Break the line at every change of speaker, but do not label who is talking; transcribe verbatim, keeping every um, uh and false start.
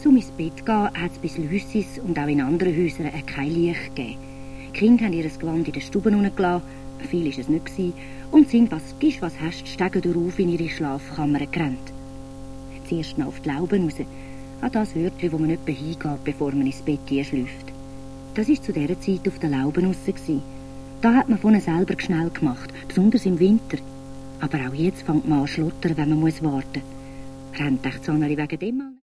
Um ins Bett zu gehen, hat es bis Lüssis und auch in anderen Häusern kein Licht gegeben. Die Kinder haben ihr Gewand in der Stube runtergelassen, viel war es nicht gewesen, und sind, was gibst, was hast, steigen darauf in ihre Schlafkammer gerannt. Zuerst noch auf die Lauben raus, an das Wörtchen, wo man etwa hingeht, bevor man ins Bett einschläft. Das war zu dieser Zeit auf den Lauben raus. Da hat man von ihnen selber schnell gemacht, besonders im Winter. Aber auch jetzt fängt man an zu schlottern, wenn man warten muss. Rennt echt so wegen dem an?